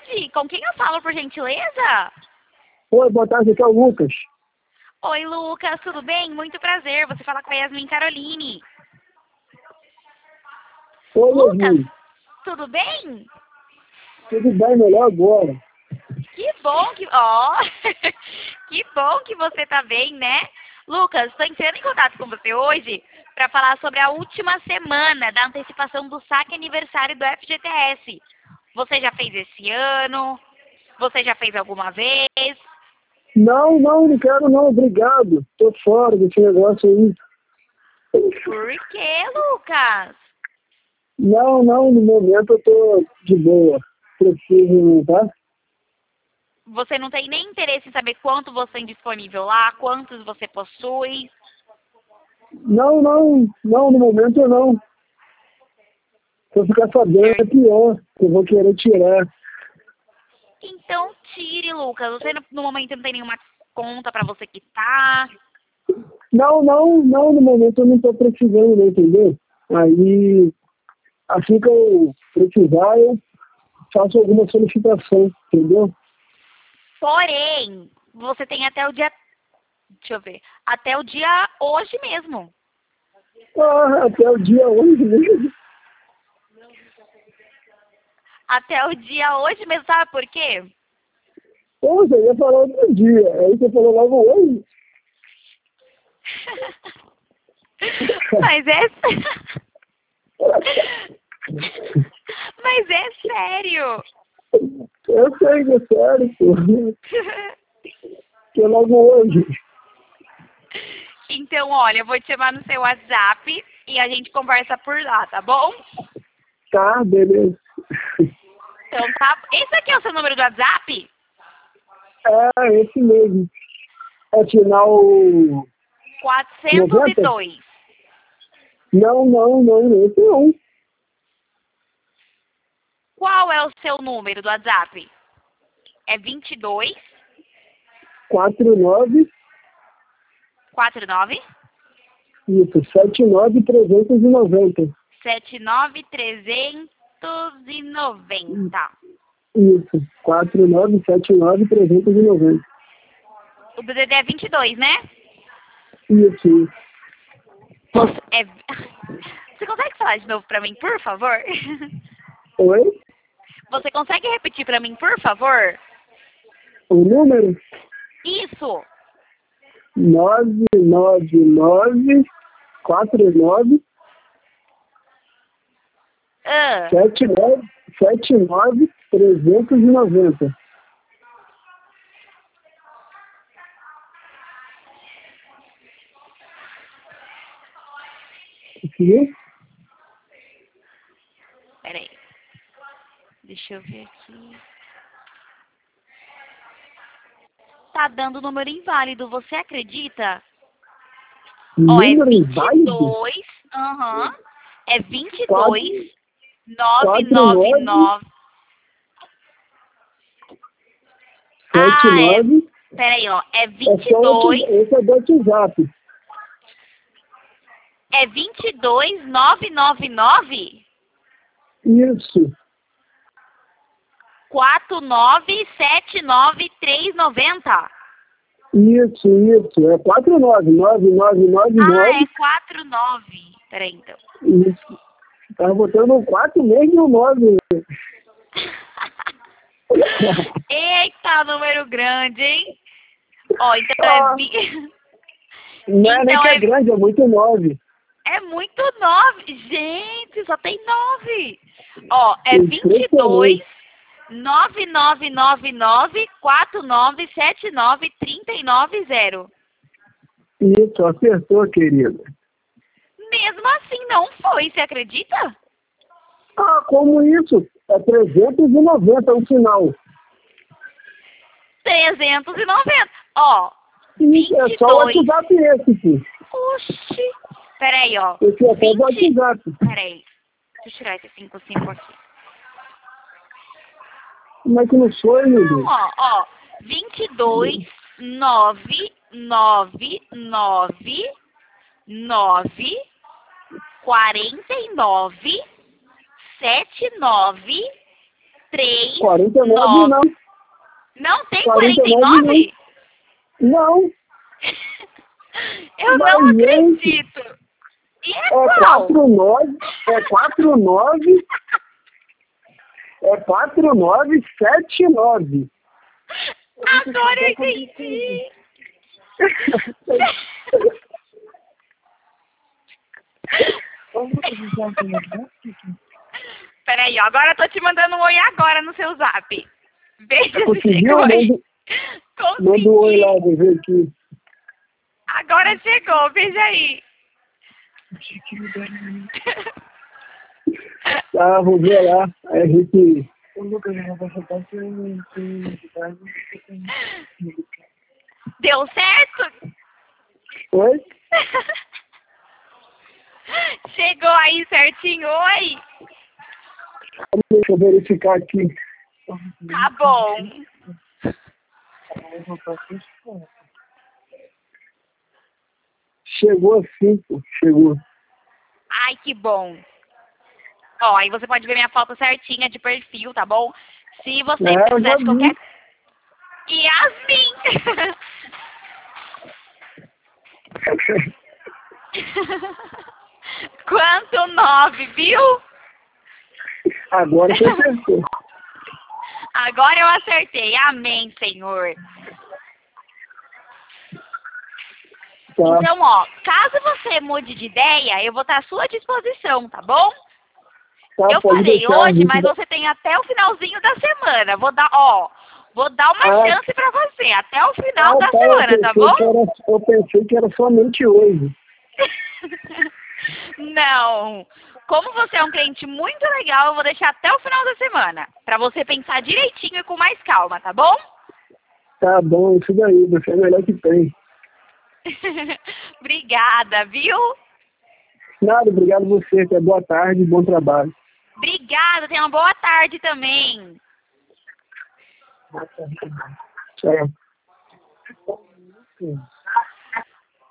tarde. Com quem eu falo, por gentileza? Oi, boa tarde, aqui é o Lucas. Oi, Lucas, tudo bem? Muito prazer. Você fala com a Yasmin Caroline. Oi, Lucas, Yasmin. tudo bem? Tudo bem, melhor agora. Que bom que... Ó, que bom que você tá bem, né? Lucas, estou entrando em contato com você hoje para falar sobre a última semana da antecipação do saque aniversário do FGTS. Você já fez esse ano? Você já fez alguma vez? Não quero não, obrigado. Tô fora desse negócio aí. Por quê, Lucas? Não, no momento eu tô de boa. Preciso, tá? Você não tem nem interesse em saber quanto você tem disponível lá, quantos você possui? Não, no momento eu não. Se eu ficar sabendo é pior, que eu vou querer tirar. Então tire, Lucas. Você no momento não tem nenhuma conta para você quitar? Não, no momento eu não tô precisando, não, entendeu? Aí, assim que eu precisar, eu faço alguma solicitação, entendeu? Porém, você tem até o dia... Deixa eu ver. Até o dia hoje mesmo. Ah, até o dia 11 mesmo. Até o dia hoje mesmo, sabe por quê? Pô, você ia falar outro dia. Aí você falou logo hoje. Mas é... Mas é sério. Eu sei que é sério, pô. Que é logo hoje. Então, olha, eu vou te chamar no seu WhatsApp e a gente conversa por lá, tá bom? Tá, beleza. Então tá. Esse aqui é o seu número do WhatsApp? É, esse mesmo. É final... 402. Não, esse não. Qual é o seu número do WhatsApp? É 22 49, 49 isso, 79 390. 79 390. Isso, 49 79 390. O DDD é 22, né? Isso. Você, você consegue falar de novo pra mim, por favor? Oi? Você consegue repetir pra mim, por favor? O número? Isso. 999 49 Ah, 79 390. Conseguiu? peraí. Deixa eu ver aqui. Tá dando número inválido, você acredita? Ó, é Número inválido? 22. Aham. É 22 49 999. Ah, 79. peraí, ó. É Esse é do WhatsApp. 22 999 Isso. 4979 390. Isso. É 49 Ah, 9999. é 49. Peraí, então. Isso. Tava botando um 4 mesmo e um 9. Eita, número grande, hein? Ó, então Ah, não é nem então que é grande, é muito 9. é muito 9. Gente, só tem 9. Ó, é Impressionante. 22 9999 4979 390. Isso, acertou, querida. Mesmo assim, não foi, você acredita? Ah, como isso? É 390 o final. 390. Ó, Isso, é só o 22. WhatsApp esse, pô. Oxi. Peraí, ó. Esse é só do WhatsApp. Peraí. Deixa eu tirar esse 55 aqui. Como é que não foi, meu Não, Deus? ó. 22 999 49 79 3, 49 9. não. Não tem 49 49? Não. Eu Mas, não gente, acredito. E é é qual? 49. É 49. É 4979. Agora eu entendi. Peraí, ó, agora eu tô te mandando um oi agora no seu zap. Veja se Conseguiu? chegou aí. Manda um oi lá, Consegui. vou ver aqui. Agora chegou, veja aí. Tá, vou ver lá. Aí a gente... Deu certo? Oi? Chegou aí certinho, oi? Deixa eu verificar aqui. Tá bom. Chegou assim, pô. Chegou. Ai, que bom. Ó, aí você pode ver minha foto certinha de perfil, tá bom? Se você É, eu precisar já de vi. qualquer... Yasmin! Quanto 9, viu? Agora você acertou. Agora eu acertei. Amém, Senhor. Tá, Então, ó, caso você mude de ideia, eu vou estar à sua disposição, tá bom? tá, Eu pode falei deixar. hoje, mas você tem até o finalzinho da semana. Vou dar uma Ah, chance pra você, até o final da tá, semana, tá bom? eu pensei que era somente hoje. Não. Como você é um cliente muito legal, eu vou deixar até o final da semana, pra você pensar direitinho e com mais calma, tá bom? Tá bom, isso daí. Você é o melhor que tem. Obrigada, viu? Nada, obrigado a você. Que é boa tarde, bom trabalho. Obrigada, tenha uma boa tarde também. Tchau.